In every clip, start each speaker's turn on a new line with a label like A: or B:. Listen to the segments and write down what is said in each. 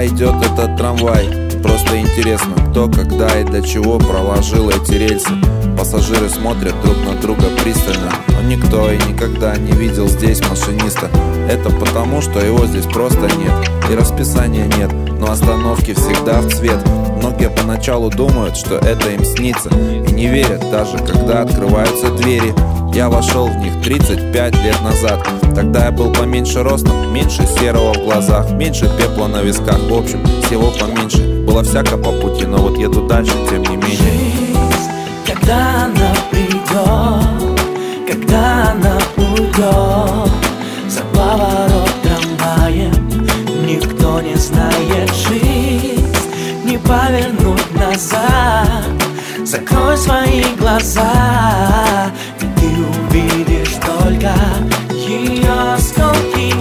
A: Куда идет этот трамвай? Просто интересно, кто, когда и для чего проложил эти рельсы. Пассажиры смотрят друг на друга пристально, но никто и никогда не видел здесь машиниста. Это потому, что его здесь просто нет, и расписания нет, но остановки всегда в цвет. Многие поначалу думают, что это им снится, и не верят даже, когда открываются двери. Я вошел в них 35 лет назад. Тогда я был поменьше ростом, меньше серого в глазах, меньше пепла на висках, в общем, всего поменьше. Было всяко по пути, но вот еду дальше, тем не менее.
B: Жизнь, когда она придет, когда она уйдет, за поворот трамваем, никто не знает. Жизнь не повернуть назад. Закрой свои глаза, и ты увидишь только ее осколки.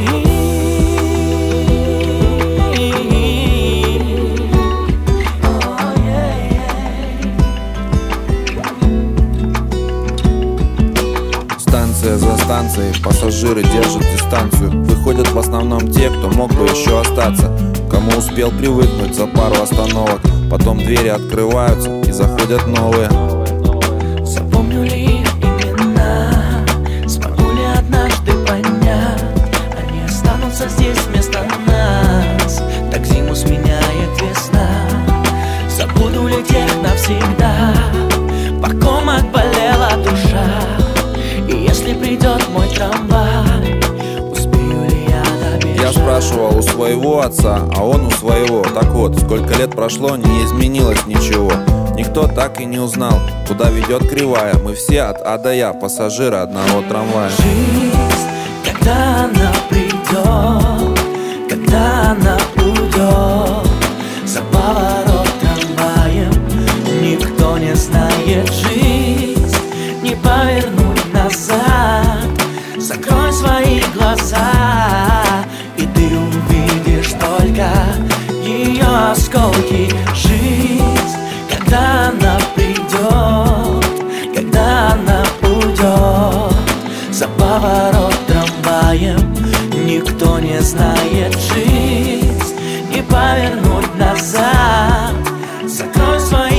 A: Станция за станцией, пассажиры держат дистанцию. Выходят в основном те, кто мог бы еще остаться, кому успел привыкнуть за пару остановок. Потом двери открываются и заходят новые.
B: Запомню ли их имена? Смогу ли однажды понять? Они останутся здесь вместо нас. Так зиму сменяет весна. Забуду ли тех навсегда, по ком отболела душа? И если придет мой трамвай, успею ли я добежать?
A: Я спрашивал у своего отца, а он у своего. Так вот, сколько лет прошло, не изменилось ничего. Никто так и не узнал, куда ведет кривая. Мы все от А до Я, пассажиры одного трамвая.
B: Жизнь, когда она придет, когда она уйдет, за поворот трамваем, никто не знает. Жизнь не повернуть назад. Закрой свои глаза, и ты увидишь только ее осколки. Жизнь, когда она придет, когда она уйдет, за поворот трамваем, никто не знает. Жизнь не повернуть назад. Закрой свои